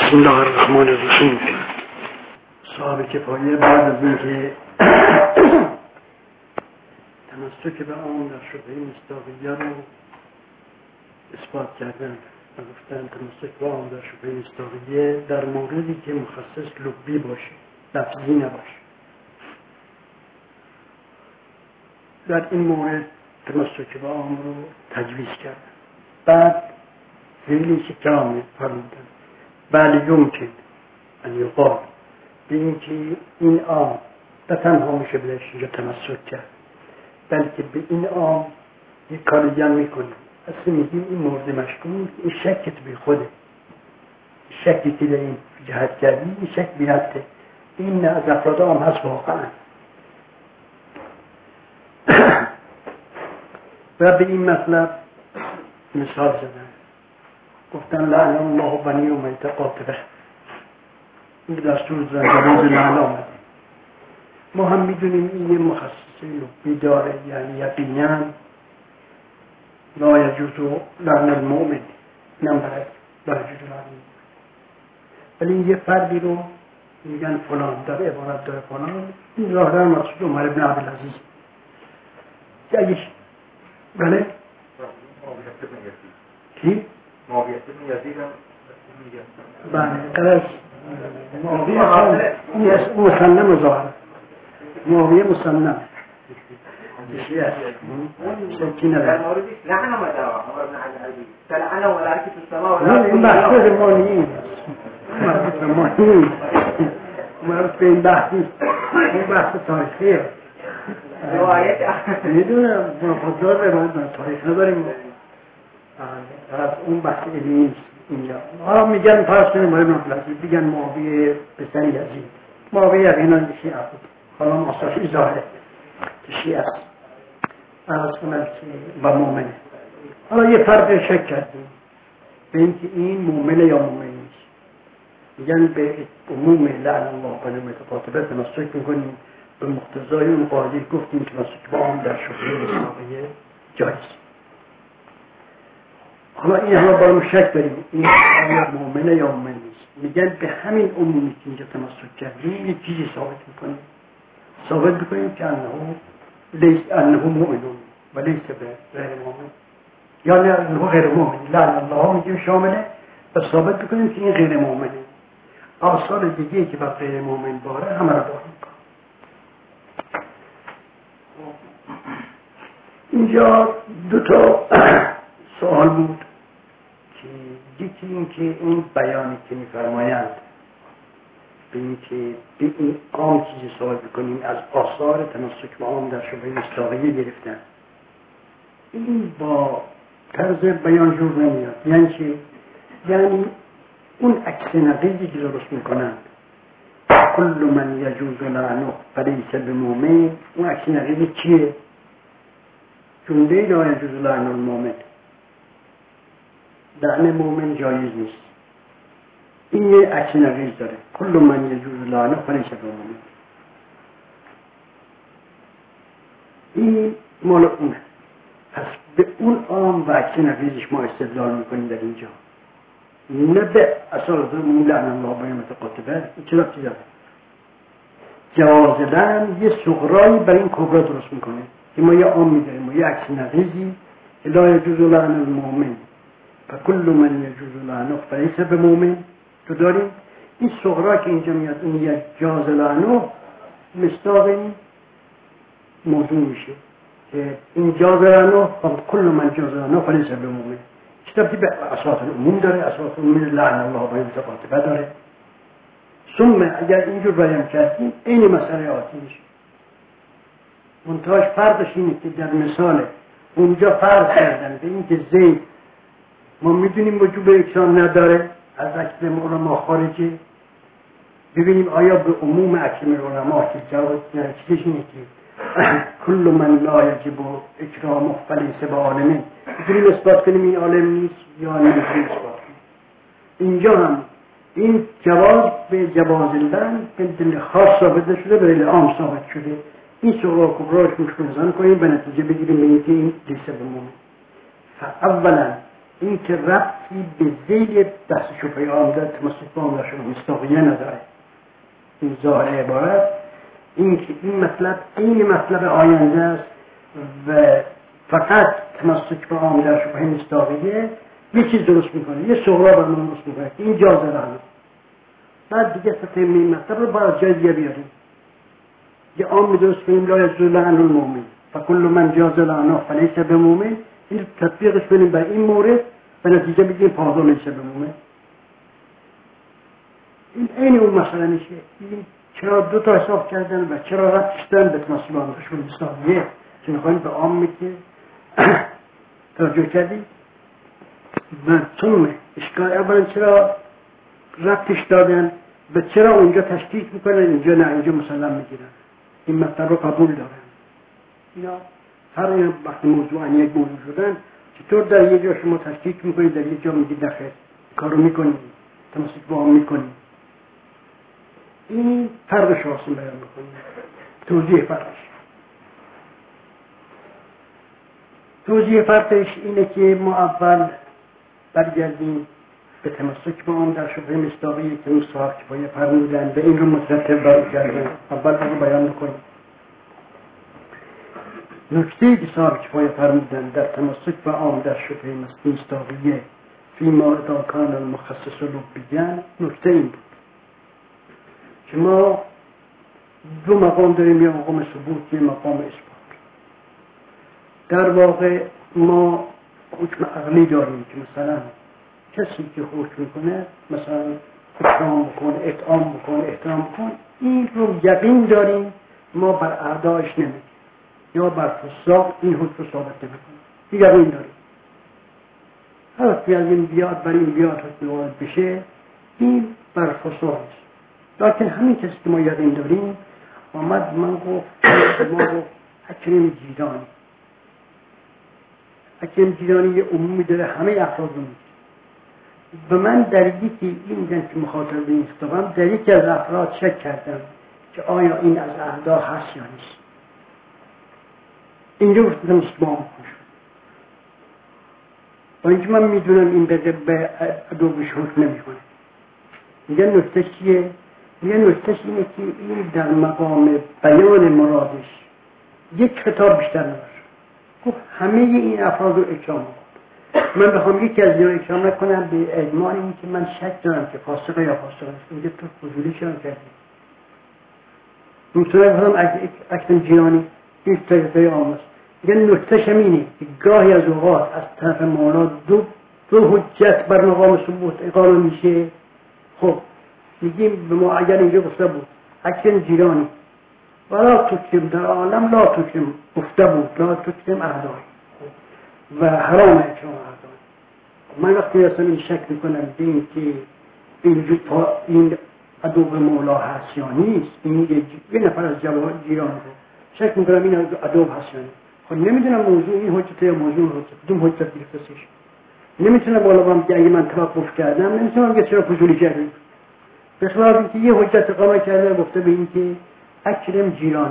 بسم الله الرحمن الرحیم. صاحب کفایه بعد از اینکه تمسک به آن در شبهه مصداقیه رو اثبات کردن و گفتن تمسک به آن در شبهه مصداقیه در موردی که مخصص لبی باشه، لفظی نباشه، در این مورد تمسک به آن رو تجویز کردن. بعد خیلی کلام فرمودن بله یمکن ان یقال به اینکه این عام نه تنها میشه بهش اینجا تمسک کرد، بلکه به این عام یک کاری هم میکنه. اصلا میگیم این مورد مشکوک، این شکت به خوده، شکی که در این جهت کردی، این شک بیرفته، این از افراد عام هست واقعا. و به این مطلب مثال زدن، گفتن لعن الله بنی امیة قاطبه، این دستور زنجبیز لعن آمده. ما هم میدونیم این یه مخصصه لبی داره، یعنی یقینا لا یجوز لعن المؤمن، نمبرد لا یجوز لعن المؤمن، ولی یه فردی رو میگن فلان، در عبارت داره فلان، این ظاهرا مقصود عمر بن عبدالعزیز که اگه بله کی؟ معاویه بن یزید هم بله قرص معاویه مسلم ظاهر، معاویه مسلم شیعه شکی نداره. لعن آمده عمر بن عبدالعزیز تلعنه و لعنه تو السماء و این بحث ما نیست، مربوط به این بحث نیست، این بحث تاریخیه. میدونم خوددار روایت تاریخ نداریم، از اون بحث علمی نیست اینجا. حالا میگن فرض کنیم معاویه بن عبدالعزیز، میگن معاویه پسر یزید، معاویه یقینا شیعه بود، حالا مصطفی ظاهره که شیعه است، از اونم و مؤمنه. حالا یه فرق شک کردیم به اینکه این مؤمنه یا مؤمن نیست، میگن به عموم لعن الله بنی امیة قاطبه تمسک میکنیم، به مقتضای اون قاعده گفتیم تمسک با آن در شبهه مصداقیه جایز. حالا این همه با شک داریم این مؤمنه یا مؤمن نیست، میگن به همین عمومی که اینجا تمسک کردیم یک چیزی ثابت میکنیم که انه مؤمنون و لیس به غیر مؤمن، یا نه انه غیر مؤمن، لعن الله میگیم شامله، و ثابت میکنیم که این غیر مؤمنه. آثار دیگه که بر غیر مؤمن باره همه را بار میکنه. اینجا دو تا سوال بود که یکی این که این بیانی که میفرمایند به این که به این عام چیزی سوال بکنیم از آثار تمسک با عام در شبهه مصداقیه گرفتن، این با طرز بیان جور نمیاد. یعنی چی؟ یعنی اون عکس نقیضی که درست میکنند کل من یجوز لعنه فلیس بمؤمن، اون عکس نقیضی چیه؟ جمله لا یجوز لعن المؤمن، لعن مؤمن جایز نیست، این یه عکس نقیض داره، کل من یجوز لعنه فلیس بمؤمن، این مال اونه. پس به اون عام و عکس نقیضش ما استدلال میکنیم در اینجا، نه به اساس اون لعن الله بنی امیة قاطبه. چرا چی داره؟ جواز لعن یه صغرایی برای این کبرا درست میکنه که ما یه عام میداریم، ما یه عکس نقیضی لا یجوز لعن المؤمن فکل من یجوز لعنه فلیس بمؤمن تو داریم. این صغرا که اینجا میاد این یک جاز لعنه مصداق این موضوع میشه که این جاز لعنه کل من جاز لعنه فلیس بمؤمن. کتابی به اساس عموم داره، اساس عموم لعن الله بنی امیة قاطبه داره. ثم اگر اینجور بیان کردیم این مسئله آتی میشه. منتهاش فرقش اینه که در مثال اونجا فرض کردن به این که زید ما میدونیم وجوب اکرام نداره از اکرام علما خارجه، ببینیم آیا به عموم اکرام علما که جواب چیزش اینه که کل من لا یجب اکرامه فلیس بعالمه، میتونیم اثبات کنیم این عالم نیست یا نمیتونیم اثبات کنیم. اینجا هم این جواز به جواز لعن به دل خاص ثابت شده، به دل عام ثابت شده. این صغرا و کبراش مشکل کنیم به نتیجه بگیریم به اینکه این لیس بمؤمن. اولا این که ربطی به ذیل دست شبهه آمده تمسک به آمده شما مصداقیه نداره. این ظاهر عبارت این که این مطلب این مطلب آینده است و فقط تمسک به آمده شبهه مصداقیه یه چیز درست میکنه، یه سغرا بر من درست میکنه، این جازه رهنه. بعد دیگه ستیم این مطلب رو باید جای دیگه بیاریم. یه عام درست کنیم لا یجوز لعن المؤمن فکل من جاز لعنه فلیس بمؤمن. این تطبیقش کنیم بر این مورد و نتیجه بگیم پادر لیس بمؤمن. این اون مسئله میشه. این چرا دو تا حساب کردن و چرا ربطش دادن به تمسک به آمده شبهه مصداقیه؟ چون میخوایم به عامی که توجه کردی و ثم اشکال اولا چرا ربطش دادن و چرا اونجا تشکیک میکنن اینجا نه، اینجا مسلم میگیرن، این مطلب رو قبول دارن. اینا هر وقت موضوع یک موضوع شدن چطور در یک جا شما تشکیک میکنید در یک جا میگید نخیر کارو میکنید تمسک با هم میکنید. این فرقش رو بیان میکنید. توضیح فرقش اینه که ما اول برگردیم به تمسک با آن در شبهه مصداقیه که اون صاحب کفایه فرمودن و این رو مترتب بر کردن. اول رو بیان میکنیم. نکته که صاحب کفایه فرمودن در تمسک با آن در شبهه مصداقیه فیما اذا کان المخصص لبیان، نکته این بود که ما دو مقام داریم، یه مقام ثبوت یه مقام اثبات. در واقع ما حکم عقلی داریم که مثلا کسی که حکم میکنه مثلا اکرام بکنه، اطعام بکنه، احترام بکنه، این رو یقین داریم ما بر اعدایش نمیگیم یا بر فساق این حکم رو ثابت نمیکنه، یقین داریم. هر وقتی از این بیاد بر این بیاد حکم وارد بشه این بر فساق است. لیکن همین کسی که ما یقین داریم آمد من گفت ما گفت حکیم جیرانی یه عمومی داره همه افراد رو میگه و من در یکی این جن که مخاطب این خطابم در یکی از افراد شک کردم که آیا این از اعدا هست یا نیست. اینجا گفتم اسلام خوش با اینکه من میدونم این به ادوبش حکم نمیکنه. میگن نکته چیه؟ میگن نکته اینه که این در مقام بیان مرادش یک خطاب بیشتر نداره. گفت همه این افراد رو اکرام کنم. من بخوام یکی از اینا اکرام نکنم به اجماع این که من شک دارم که فاسقه یا فاسقه است. میگه تو فضولی چرا کردی؟ دوستان بخوام اکتم جیرانی این طریقه آموز. میگن نکتهش همینه که گاهی از اوقات از طرف مولا دو حجت بر مقام ثبوت اقامه میشه. خب میگیم به ما اگر اینجا گفته بود اکتم جیرانی ولا تکرم در عالم لا تکرم گفته بود لا تکرم اعدای و حرام اکرام اعدای. من وقتی اصلا این شک میکنم به این که این ادوب مولا هست یا نیست، این یه نفر از جیران رو شک میکنم این ادوب هست یا نیست. خب نمیدونم موضوع این حجت یا موضوع حجت کدوم حجت گرفته‌اش. نمیتونم بالا بگم که اگه من توقف کردم نمیتونم بگم چرا فضولی کردم. به خلاف اینکه یه حجت اقامه کرده گفته به این که اکرم جیران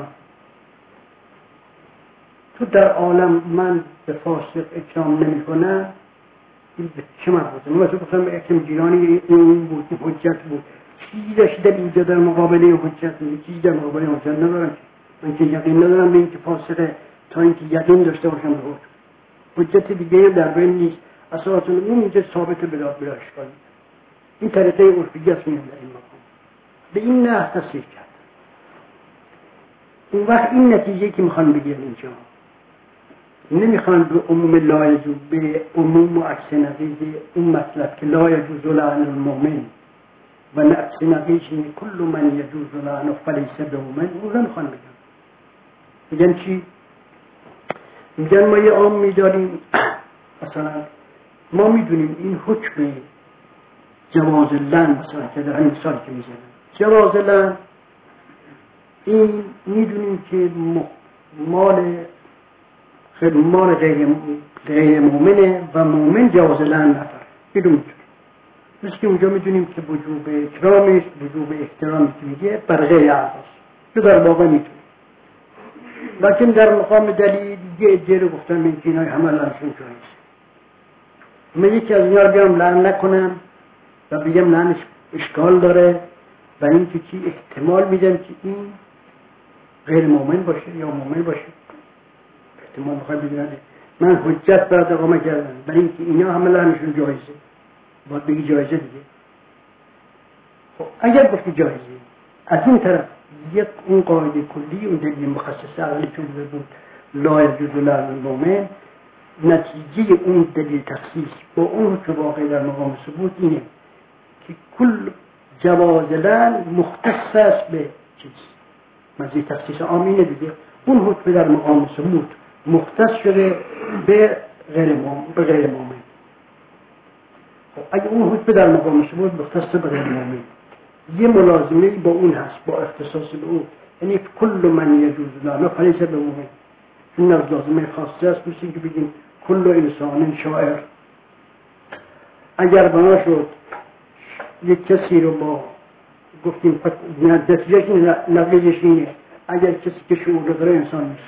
تو در عالم من به فاسق اکرام نمی کنم، این به چه مربوطه؟ من تو گفتم اکرم جیرانی این بود که حجت بود. چیزی داشته اینجا در مقابله حجت نیست، چیزی در مقابله حجت ندارم. من که یقین ندارم به این که فاسقه تا اینکه یقین داشته باشم به حجت دیگه در بین نیست. اساساً اون اینجا ثابت بلا اشکال. این طریقه عرفی است میاد در این مقام. به این نه تصریح کرد. اون وقت این نتیجه که میخوان بگیرن اینجا نمیخوان به عموم لا یجوز به عموم و عکس نقیض اون مطلب که لا یجوز لعن المؤمن و عکس نقیض کل من یجوز لعنه فلیس بمؤمن، اون نمیخوان بگن. میگن چی؟ میگن ما یه عام میداریم مثلا ما میدونیم این حکم جواز لعن مثلا که در این مثال که میزنن جواز لعن این میدونیم که مال غیر مؤمنه و مؤمن جواز لعن نداره. میدونیم مثل که اونجا میدونیم که وجوب اکرامش وجوب احترامی که میگه بر غیر اعضاست که در واقع میدونیم. لیکن در مقام دلیل یه عده رو گفتن من که اینای همه لعنشون جایز. من یکی از اینا رو بیام لعن نکنم و بگم لعنش اشکال داره و اینکه چی احتمال میدم که این غیر مؤمن باشه یا مؤمن باشه، احتمال میخوای بدونم من حجت برات اقامه کردم برای اینکه اینا همه لعنشون جایزه، باید بگی جایزه دیگه. خب اگر گفتی جایزه، از این طرف یک اون قاعده کلی اون دلیل مخصص عقلی چون بود لا یجوز لعن المؤمن، نتیجه اون دلیل تخصیص با اون که واقع در مقام ثبوت اینه که کل جواز لعن مختص است به چیز مزید تخصیص عام اینه دیگه، اون حکم در مقام ثبوت مختص شده به غیر مؤمن. خب اگه اون حکم در مقام ثبوت مختص به غیر مؤمن یه ملازمه با اون هست با اختصاص به اون، یعنی کل من یجوز لعنه فلیس به مؤمن، این از لازمه خاصه است. مثل که بگیم کل انسان شاعر. اگر بنا شد یک کسی رو با گفتیم نتیجهش نتیجهش اینه اگر کسی که شعور داره انسان نیست.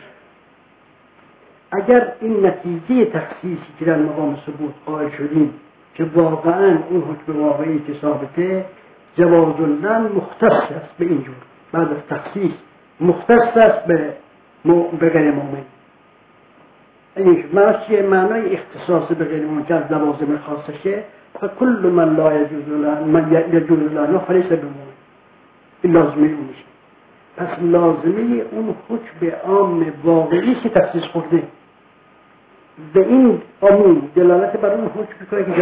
اگر این نتیجه تخصیصی که در مقام ثبوت قائل شدیم که واقعا اون حکم واقعی که ثابته جواز اللعن مختص است به اینجور بعد از تخصیص مختص است به غیر مؤمن. این معنای اختصاص به غیر مؤمن که از لوازم خاصشه فکل من لا یجوز لعنه فلیس بمؤمن، این لازمه اون میشه. پس لازمه اون حکم عام واقعی که تخصیص خورده به این عموم دلالت بر اون حکم میکنه که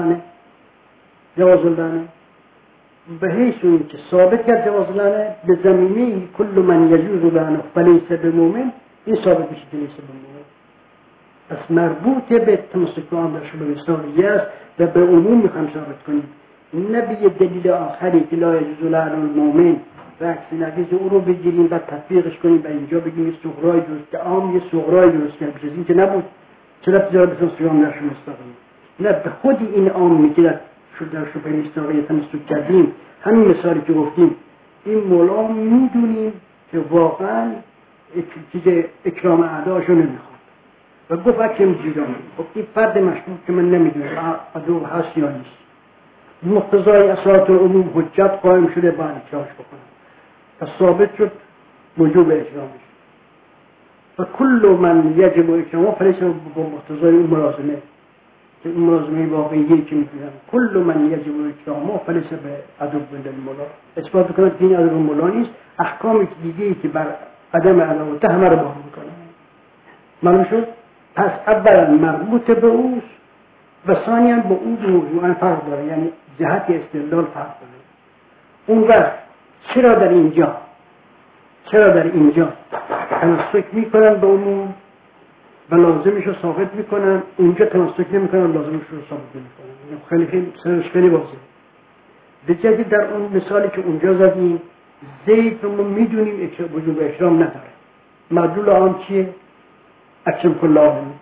جواز اللعنه به حیث این که ثابت کرد جواز اللعنه به زمینه کل من یجوز لعنه فلیس بمؤمن، این ثابت میشه که لیس بمؤمن. پس مربوط به تمسک آن در شبه استاریه است و به عموم میخوام ثابت کنیم، نه به یه دلیل آخری که لا یجوز لعن المؤمن و عکس نقیض او رو بگیریم و تطبیقش کنیم و اینجا بگیم یه صغرای درست که عام یه صغرای درست کرد بشه این که نبود چرا تجارت به تمسک آن در شبه استاریه، نه به خود این عامی که در شبه استاریه تمسک کردیم. همین مثالی که گفتیم این مولا میدونیم که واقعا چیز اکرام اعداشو نمیخواد و گفت حکم جیرانی. خب این فرد مشکوک که من نمیدونم عدو هست یا نیست، مقتضای اساس العموم حجت قائم شده باید اکراش بکنم و ثابت شد وجوب اکرامش و کل من یجب اکرامه فلیس با مقتضای اون ملازمه که این ملازمه واقعیه که میگویم کل من یجب اکرامه فلیس به عدو المولا اثبات بکنم که این عدو المولا نیست. احکام دیگه‌ای که بر عدم عداوته همه رو باقی میکنه. معلوم شد؟ پس اولا مربوط به اوست و ثانیاً با اون موضوعاً فرق داره، یعنی جهت استدلال فرق داره. اون وقت چرا در اینجا تمسک میکنن به عموم و لازمش رو ثابت میکنن، اونجا تمسک نمیکنن لازمش رو ثابت نمیکنن. خیلی واضحه. به جدی در اون مثالی که اونجا زدیم زید رو ما میدونیم وجوب اکرام نداره، مدلول آن چیه؟ اکرم کل عالمی.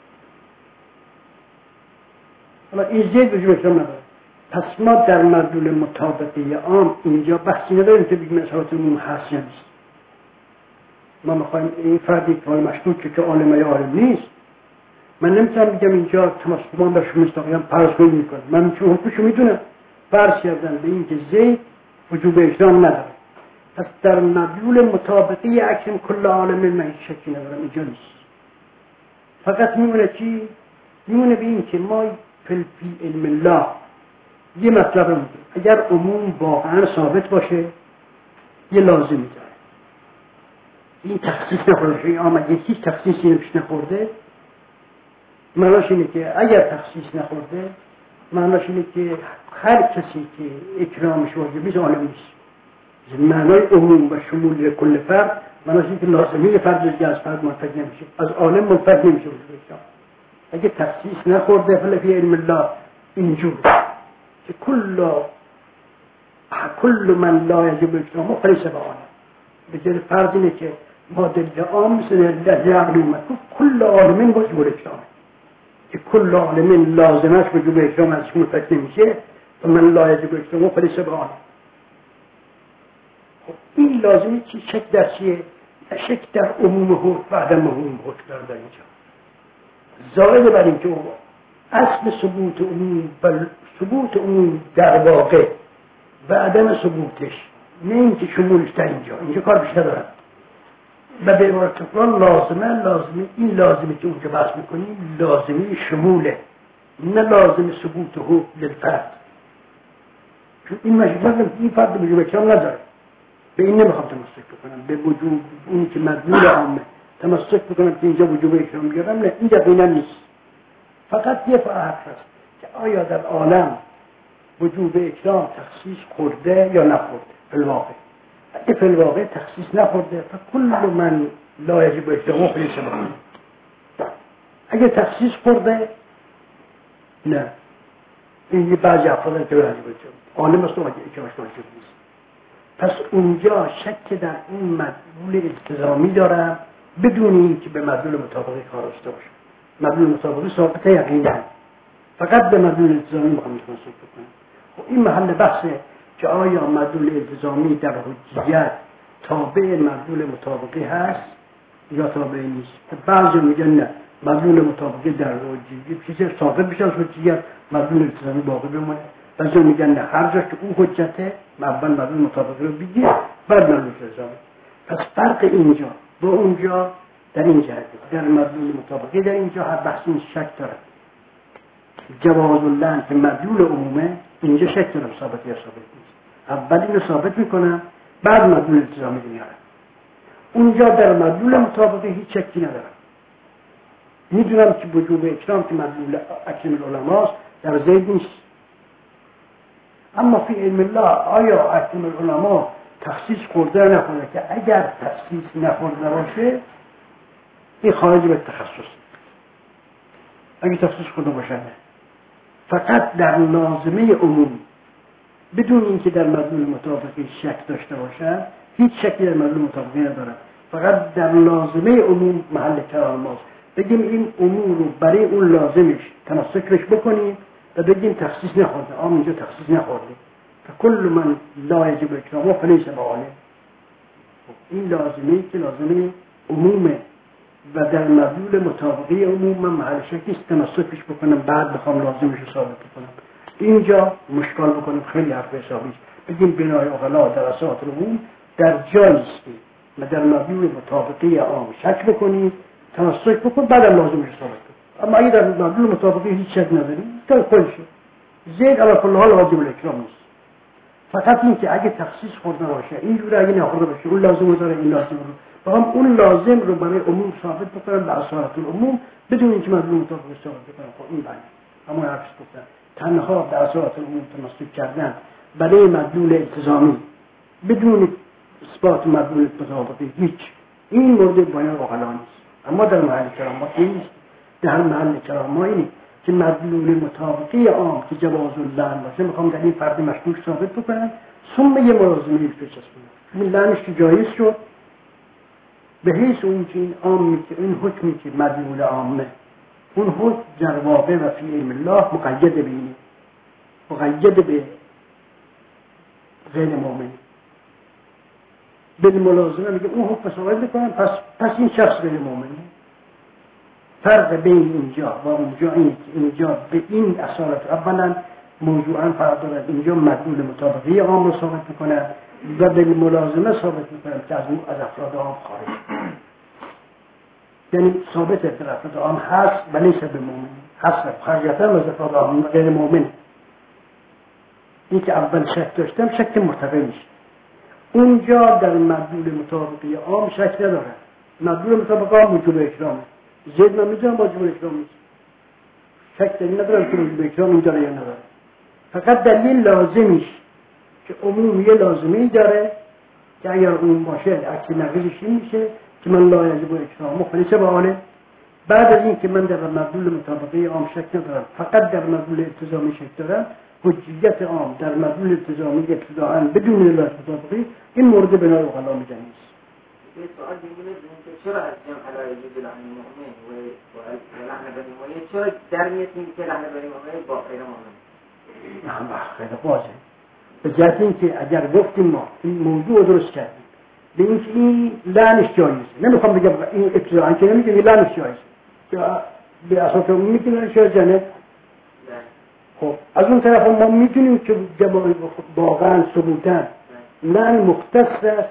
اما این زید وجوب اکرام نداره. پس ما در مدلول مطابقه عام اینجا بحثی نداریم که بگیم اصحابت عموم هست یا نیست. ما میخوایم این فردی که مشکوکه که عالم یا عالم نیست، من نمیتونم بگم اینجا تمسکمان در شما مستقیم پرس کنی میکنه، من چون حکمشو میدونم فرض کردن به این که زید وجوب اکرام نداره. پس در مدلول مطابقه اکرم کل عالم من شکی ندارم اینجا نیست. فقط میمونه چی؟ میمونه به این که ما فی علم الله یه مطلب رو میگیم اگر عموم واقعا ثابت باشه یه لازمی داره، این تخصیص نخورده این آمد یکی تخصیصی نمیش نخورده، معناش اینه که اگر تخصیص نخورده معناش اینه که هر کسی که اکرامش واجبی عالم نیست. معنای عموم و شمول کل فرد معناش اینه که لازمی فرد دیگه از فرد منفک نمیشه، از عالم منفک نمیشه. اگه تخصیص نخورده فلی فی علم الله اینجور که کل من لا یجب اکرامه فلیس به عالم. به جای فرض اینه که ما دلیل عام مثل دلیل عقلی اومد کل عالمین واجب اکرامه که کل عالمین لازمش وجوب اکرام ازش منفک نمیشه و من لا یجب اکرامه فلیس به عالم. خب این لازمی چی؟ شک در چیه؟ شک در عموم حکم و عدم عموم حکم در اینجا زائد بر این که اصل ثبوت عموم ثبوت عموم در واقع و عدم ثبوتش، نه اینکه شمولش در اینجا کار بیشتر دارن و به عبارت اخرى لازمه این لازمه که اونجا بحث میکنیم لازمه شموله، نه لازم ثبوت حکم للفرد، چون این مشکل این فرد وجوب اکرام نداره. به این نمیخوام تمسک بکنم، به وجوب اون که مدلول عامه تمسک بکنم که اینجا وجوب اکرام بیارم، نه این دقیقا نیست. فقط یه فرق هست که آیا در عالم وجوب اکرام تخصیص خورده یا نخورده. فی الواقع اگه فی الواقع تخصیص نخورده فکل من لا یجب اکرامه فلیس بکنه. اگه تخصیص خورده نه، این یه بعضی افراد که واجب اکرام عالم است و اکرامش واجب نیست. پس اونجا شک در این مدلول التزامی دارم بدون اینکه به مدلول مطابقی کار داشته باشه. مدلول مطابقی ثابته یقینا، فقط به مدلول التزامی میخوام تمسک بکنم. خب این محل بحثه که آیا مدلول التزامی در حجیت تابع مدلول مطابقی هست یا تابع نیست. بعضی میگن نه، مدلول مطابقی در حجیت چیزی ثابت بشه از حجیت، مدلول التزامی باقی بمونه. بعضی میگن نه، هر جا که اون حجته اول مدلول مطابقی رو بگیر بعد مدلول التزامی. پس فرق اینجا با اونجا در این جهت، در مدلول مطابقی در اینجا هر بحث این شک داره. جواز اللعن که مدلول عمومه اینجا شک دارم ثابت یا ثابت نیست. اول اینو ثابت میکنم بعد مدلول التزامی رو میارم. اونجا در مدلول مطابقی هیچ شکی ندارم، میدونم که وجوب اکرام که مدلول اکرم العلماست در زید نیست. اما فی علم الله آیا اکرم العلما تخصیص خورده یا نخورده، که اگر تخصیص نخورده باشه این خارج به تخصص، اگه تخصیص خورده باشه نه. فقط در لازمه عموم بدون اینکه در مدلول مطابقی شک داشته باشن، هیچ شکی در مدلول مطابقی ندارن، فقط در لازمه عموم محل کلام ماست. بگیم این عموم رو برای اون لازمش تمسکش بکنیم و بگیم تخصیص نخورده، اینجا تخصیص نخورده، فکل من لا یجب اکرامه فلیس بعالم. این لازمه که لازمه عمومه و در مدلول مطابقی عموم من محل شکی تمسکش بکنم بعد بخوام لازمش رو ثابت بکنم. اینجا مشکل بکنیم خیلی حرف حسابی بگیم بنای عقلا در اساس عموم در جایی است و در مدلول مطابقی عام شک بکنید تمسک بکن بعد لازمش رو ثابت بکن. اما اگه در مدلول مطابقی هیچ شک نداریم تا خودشه زید علی کل حال واجب الاکرام نیست. فقط این که اگه تخصیص خورده باشه اینجوری، اگه نخورده باشه اون لازم داره این لازم رو بخوام اون لازم رو برای عموم ثابت بکنم به اساس العموم بدون اینکه مدلول مطابقی ثابت بکنم. خب این بله اما حرفش گفتن تنها به اساس العموم تمسک کردن برای مدلول التزامی بدون اثبات مدلول مطابقی هیچ، این مورد بیان عقلا نیست. اما در محل کرامات نیست. در محل کرامات اینه که مدلول مطابقی عام که جواز اللعن باشه میخوام در این فرد مشکوک ثابت بکنم ثم یه ملازمه بچسبونم. این لعنش که جایز شد به حیث اون که این عامی که این حکمی که مدلول عامه اون حکم در واقع و فی علم الله مقید به اینه، مقید به غیر مؤمن. بالملازمه میگه اون حکم ثابت بکنم پس این شخص غیر مؤمنه. فرق بین اینجا و اونجا اینه که اینجا به این اصالت اولا موضوعا فرق دارد، اینجا مدلول مطابقی عام رو ثابت میکنه و به ملازمه ثابت میکنه که از افراد عام خارج، یعنی ثابت در افراد عام هست ولی لیس به مؤمن، هست خارجیتا از افراد عام غیر مؤمن. این که اول شک داشتم شک مرتفع میشه. اونجا در مدلول مطابقی عام شک نداره، مدلول مطابقی عام وجوب اکرامه. زید من میدونم واجب اکرام نیست، شک در این ندارم که واجب اکرام این داره یا نداره، فقط دلیل لازمیش که عموم یه لازمی داره که اگر اون باشه عکس نقیضش این میشه که من لا یجب اکرام مخلص به آله. بعد از این که من در مدلول مطابقی عام شک ندارم فقط در مدلول التزامی شک دارم، حجیت عام در مدلول التزامی ابتداءً بدون علت مطابقی این مورد بنای عقلا میگن نیست. یه سوال دیگه چرا از جمع علای یجب لعن المؤمن و لعن بنی امیه چرا در میاد که لعن بنی امیه با غیر مؤمن؟ نه خیلی واضحه. به جهت اینکه اگر گفتیم ما این موضوع درست کردیم به اینکه این لعنش جایزه، نمیخوام بگم این ابتداءً که نمیگم این لعنش جایزه که به اساس اون میگن شایزه خب از اون طرف ما میدونیم که واقعا ثبوتن لعن مختص است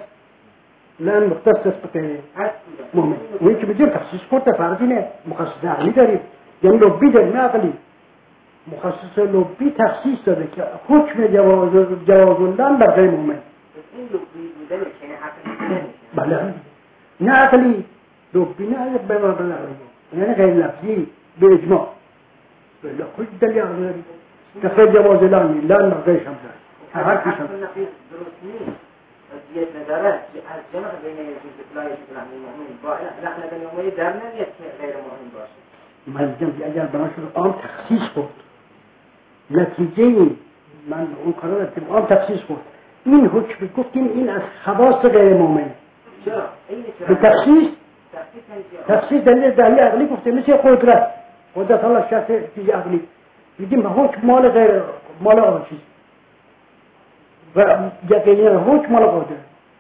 به مؤمن. اونی که بگیم تخصیص خورده فرضی نه، مخصص عقلی داریم، یعنی لبی داریم نه عقلی. مخصص لبی تخصیص داده که حکم جواز لعن بر غیر مؤمن. این لبی بوده میشه عقلی بله نه عقلی، لبی نه به معنی عقلی، یعنی غیر لفظی به اجماع. بله خود دلیل عقلی داریم که خیلی جواز لعن بر غیر هم داریم. هر کیش هم درست نیست. دیت نداره از جمع بین یجوز لا یجوز لعن المؤمن با لعن بنی امیه در نمیاد که غیر مؤمن باشه. من میگم اگر بناشون عام تخصیص خورد نتیجه این من اون کارا رو عام تخصیص خورد این حکم گفتیم این از خواص غیر مؤمن. چرا؟ به تخصیص دلیل عقلی گفته مثل قدرت الله شرط چیز عقلی میگیم حکم مال غیر مال آن چیز و یقینا حکم مال قادر.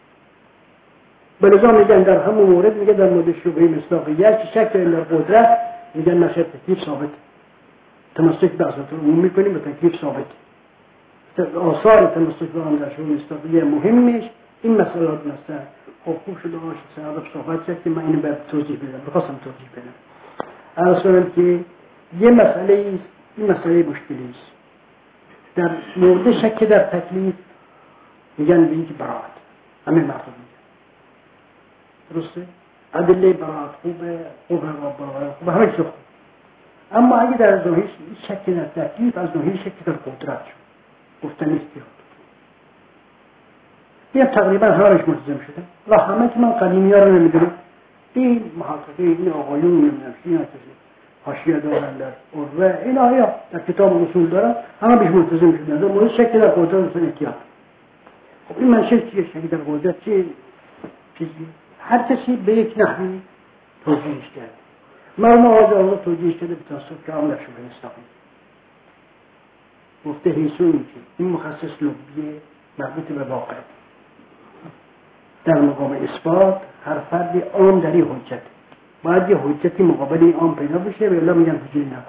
بلذا میگن در همون مورد میگه در مورد شبهه مصداقیت که شک در قدرت میگن نشه تکلیف ثابت، تمسک به اساس عموم میکنیم به تکلیف ثابت. آثار تمسک به آن در شبهه مصداقیت مهمش این مسئلات مثلا خوب شده باشه سعادت صحبت کرد که من اینو باید توضیح بدم، بخواستم توضیح بدم. اصلا که یه مسئله است، این مسئله مشکلی است. در مورد شک در تکلیف میگن به اینکه براعت همه مردم میگن درسته؟ ادله براعت خوبه و براعت خوبه همه چیز خوبه. اما اگه در ظاهر شک در تکلیف از ظاهر شک در قدرت شد گفتن استیاد این تقریبا همه‌اش ملزم شده و همه که من قدیمی ها رو نمیدونم این محققه این آقایون نمیدونم این حاشیه دارن در عروه این آیا در کتاب اصول دارن همه بیش ملتزم شدن در مورد شک در قدرت اصلا احتیاط. خب این منشه چیه؟ شک در قدرت چیه؟ چیزی هر کسی به یک نحوی توجیهش کرد. مرموم آقا توجیهش کرده به تناسب که هم در شبهه مصداقیت گفته حیثون که این مخصص لبیه مربوط به واقع در مقام اثبات هر فردی عام در این حجت باید یه حجتی مقابل این عام پیدا بشه و الا میگن حجتی نکن.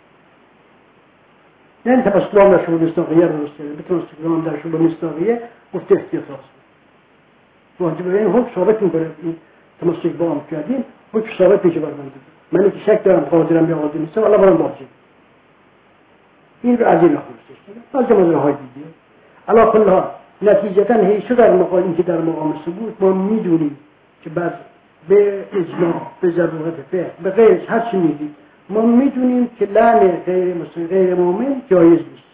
نه تفصیل عام در شبهه مصداقیت رو درست کرده به تفصیل عام در شبهه مصداقیت گفته احتیاط واجب به این حکم ثابت میکنه این تمسک با عام کردیم حکم ثابت میشه برام. من که شک دارم قادرم یا قادر نیستم الله برام واجب این رو از این خلاصش از جمله دیگه علا کل ها نتیجتا هیچ در مقام این که در مقام ثبوت ما میدونیم که بعد به اجماع به ضرورت فقه به غیر هر چی میگیم ما میدونیم که لعن غیر مؤمن جایز نیست.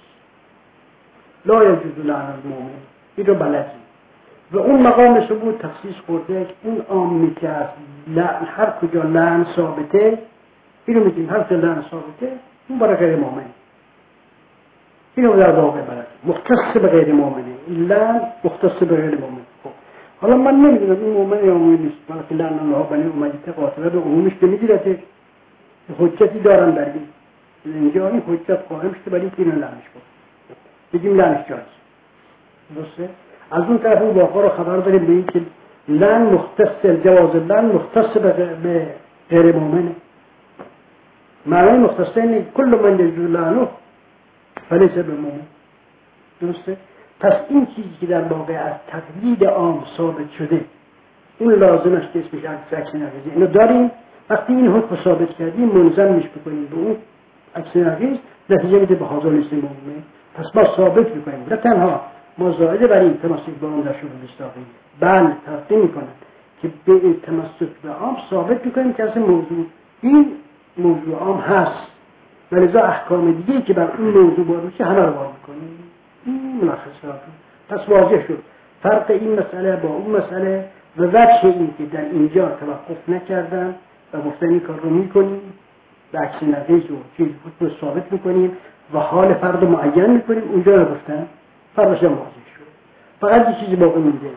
لا یجوز لعن المؤمن این رو بلدیم و اون مقام ثبوت تخصیص خورده که اون عامی که از لعن هر کجا لعن ثابته اینو میگیم هر کجا لعن ثابته اون برای غیر مؤمن اینو در واقع بلد مختص به غیر مؤمنه لعن مختص به غیر مؤمن. خب حالا من نمیدونم این مؤمن یا مؤمن نیست بلکه لعن الله بنی امیه قاطبه به عمومش که میگیرده حجتی دارن بر اینجا این حجت قائم شده برای اینکه اینو لعنش کنه بگیم لعنش جایز درسته. از اون طرف اون واقعا رو خبر داریم به این که لعن مختص جواز لعن مختص به غیر مؤمنه. معنی مختص اینه کل من یجوز لعنه فلیس به مؤمن درسته. پس این چیزی که در واقع از تقلید عام ثابت شده این لازمش که اسمش عکس نقیضی اینو داریم. وقتی این حکم ثابت کردیم ملزم میش بکنیم به اون عکس نقیض نتیجه میده به حاضر نیست مؤمن. پس ما ثابت میکنیم نه تنها ما زائده بر این تمسک به عام در شبهه مصداقیت بل تقدیم میکنن که به تمسک به عام ثابت میکنیم که اصلا موضوع این موضوع عام هست ولذا احکام دیگه که بر این موضوع باشه همه رو وارد میکنیم. این ملخصات پس واضح شد فرق این مسئله با اون مسئله و وجه این که در اینجا توقف نکردن و گفتن این کار رو میکنیم به عکس نقیض و چیز رو ثابت میکنیم و حال فرد معین میکنیم اونجا رو گفتن فرقش هم واضح شد. فقط یه چیزی باقی مونده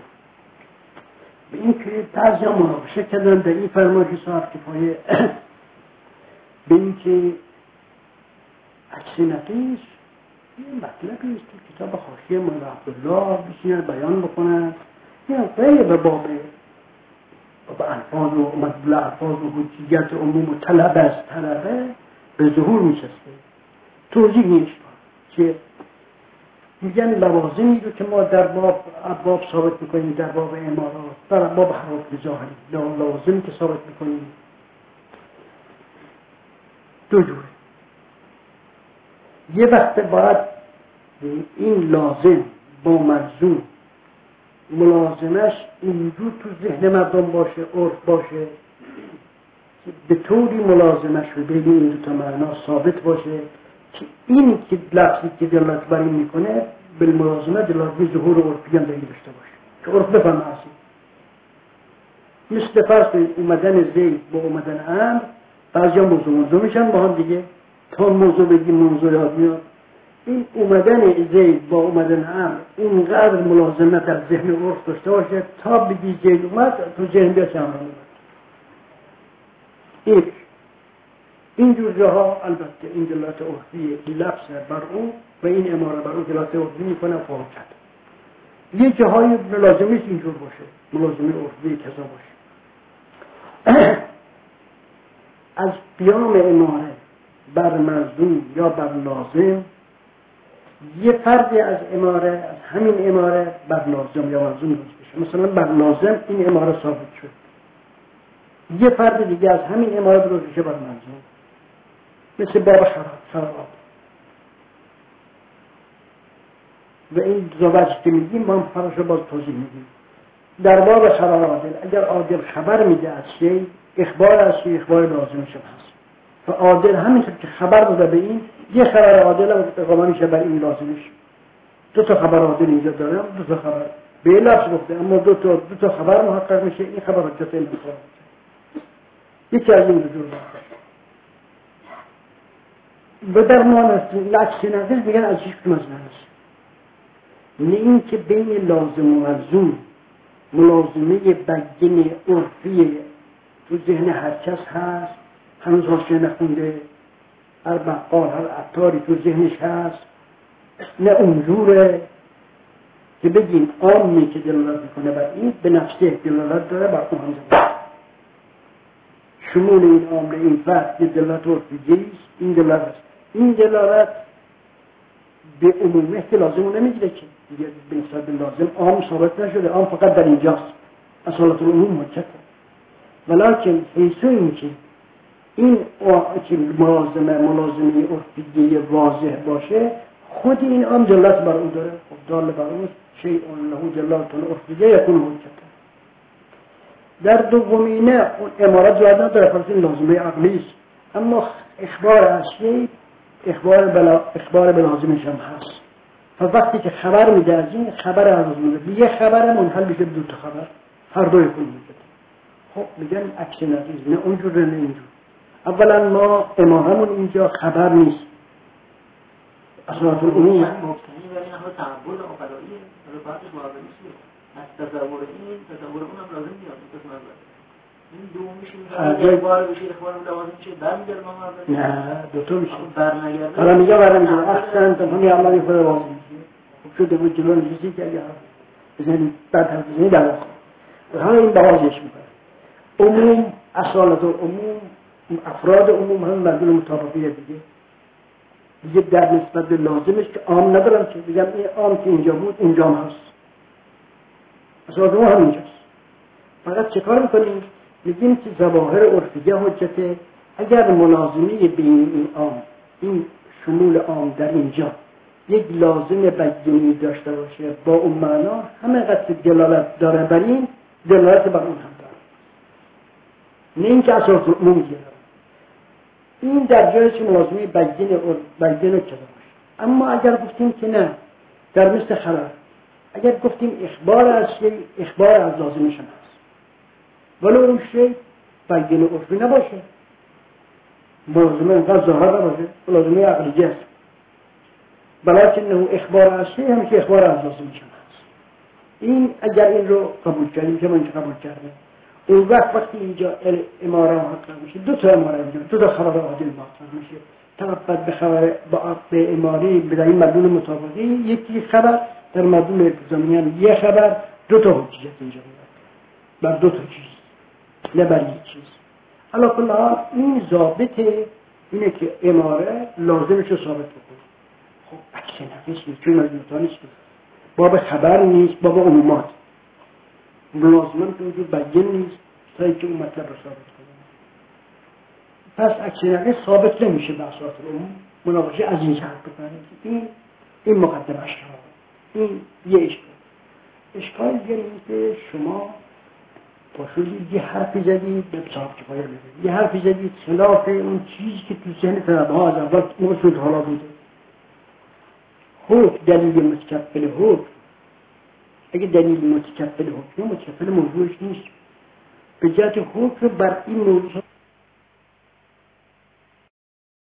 به این که بعضی هم مناقشه کردن در این فرمان که صاحب کفایه به این که عکس نقیض یه مطلبی است که کتاب حاشیه مولا عبدالله بشینن بیان بکنن این غیر به باب الفاظ و مدلول الفاظ و حجیت عموم و طلب از طلبه به ظهور میشسته توضیح نیست. که میگن لوازمی رو که ما در باب ثابت میکنیم، در باب امارات، در باب حرف ظاهری لوازمی که ثابت میکنیم دو جوره. یه وقت باید این لازم با ملزوم ملازمش اینجور تو ذهن مردم باشه، عرف باشه، به طوری ملازمش رو بین این دو تا معنا ثابت باشه که این که لفظی که دلالت بر این میکنه بالملازمه دلالت به ظهور عرفی هم در این داشته باشه که عرف بفهمه اصلا. مثل فرض کنید اومدن زید با اومدن عمرو، بعضی ها موضوع میشن با هم دیگه، تا موضوع بگیم موضوع یاد میاد. این اومدن زید با اومدن عمرو اینقدر ملازمت در ذهن عرف داشته باشه تا بگی زید اومد تو ذهن بیاد که عمرو اومد. اینجور جاها البته این دلالت عرفی لفظ بر اون و این اماره بر اون دلالت عرفی میکنه فاهم کرد. یه جاهای لازمیست اینجور باشه، ملازمه عرفی کذا باشه. از قیام اماره بر ملزوم یا بر لازم، یه فردی از اماره، از همین اماره بر لازم یا ملزوم درست بشه. مثلا بر لازم این اماره ثابت شد، یه فرد دیگه از همین اماره درست بشه بر ملزوم، مثل باب شرارات. و این زوبرش که میگیم ما هم فرش رو باز توضیح میدیم. در باب شرارات اگر عادل خبر میده از شی، اخبار از شی اخبار لازمش هست. و عادل همینطور که خبر داده به این، یه خبر عادل هم اقامه میشه بر این لازمش. دو تا خبر عادل اینجا دارم، دو تا خبر به لفظ گفته، اما دو تا خبر محقق میشه، این خبر حجت این خبر میشه. یکی از این دو جور و در لکس نقل میگن از هیچ کدوم از نقص. نه این که بین لازم و ملزوم ملازمه بگین عرفی تو ذهن هر کس هست، هنوز حاشیه نخونده، هر بقال هر عطاری تو ذهنش هست، نه اونجوره که بگیم عامی که دلالت میکنه بر این به نفسه دلالت داره بر اون هم زمان. شمول این عامل این فرد یه دلالت عرفیه است. این دلالت به عمومیت که لازم رو نمیگیره که دیگه به نسبت به لازم عام ثابت نشده، عام فقط در اینجاست، اصالت العموم حجته. ولیکن حیثو این که این که ملازمه عرفیه واضح باشه، خود این عام دلالت بر اون داره. خب دال بر اون شیء له دلالت عرفیه یکون حجته. در دومینه اون امارات زیاد نداره، پس این لازمه عقلی است، اما اخبار اصلی اخبار به لازمش هم هست. وقتی که خبر میده از این خبر از لازمه، یه خبر منحل میشه به دو تا خبر، هر دوی کن میشه. خب میگن عکس نقیض، نه اونجور نه اینجور. اولا ما اماممون اینجا خبر نیست، اصالت العموم مبتنی بر این همه تعبول آفرایی رفاقتش معاونی نیست. از تصور این تصور اونم لازم نیست. این دومیش میگه بار بشه اخبار لازم میشه برمیگرده ما نه دو تا میشه برنگرده. حالا میگه برمیگرده احسن تا همین عملی خود واضح میشه. خب شده بود جلو نشستی که اگه بزنید بعد هم بزنید در واقع و همه این بحاضش میکنه. عموم اصالت العموم افراد عموم هم مردم مطابقیه دیگه در نسبت به لازمش که عام ندارم که بگم این عام که اینجا بود اونجا هم هست، اصالت العموم هم اینجاست. فقط چه کار میکنیم؟ میگیم که ظواهر عرفیه حجته. اگر ملازمه بین این عام، این شمول عام در اینجا یک لازم بیانی داشته باشه با اون معنا، همه قطع دلالت داره بر این، دلالت بر اون هم داره، نه اینکه اصالت العموم گیره. این در جایش ملازمه بیانی کده باشه. اما اگر گفتیم که نه، در مثل خبر اگر گفتیم اخبار از شیء اخبار از لازمش هم هست، ولی اون شیء بیان عرفی نباشه، ملازمه اینقدر ظاهر نباشه، لازمه عقلیه است، بلکه اخبار از شیء همیشه اخبار از لازمش هم هست. این اگر این رو قبول کردیم که ما اینجا قبول کردیم، اون وقتی اینجا اماره محقق میشه، دو تا اماره میشه، دو تا خبر عادل محقق میشه، تقبل به خبر به اماری به این مدلول مطابقی، یکی خبر در مدلول التزامیان یه خبر، دو تا حجیت اینجا بر دو تا چیز، نه بر یک چیز. علا کل حال این ضابطه اینه که اماره لازمش رو ثابت بکنه. خب عکس نقیش نیست، چون مجموعتا نیست، باب خبر نیست، باب عمومات لازمان که وجود بیان نیست تا اینکه اون مطلب رو ثابت کنه. پس عکس نقیش ثابت نمیشه به اساس عموم. مناقشه از این جهت بکنه. این مقدمه اشکال، این یه اشکال دیگه اینه که شما پاشوید یه حرفی زدید به صاحب کفایه بدید، یه حرفی زدید خلاف اون چیزی که تو ذهن طلبه ها از اول موجود حالا بوده. حکم دلیل متکفل حکم، اگه دلیل متکفل حکم متکفل موضوعش نیست، به جهت حکم بر این موضوع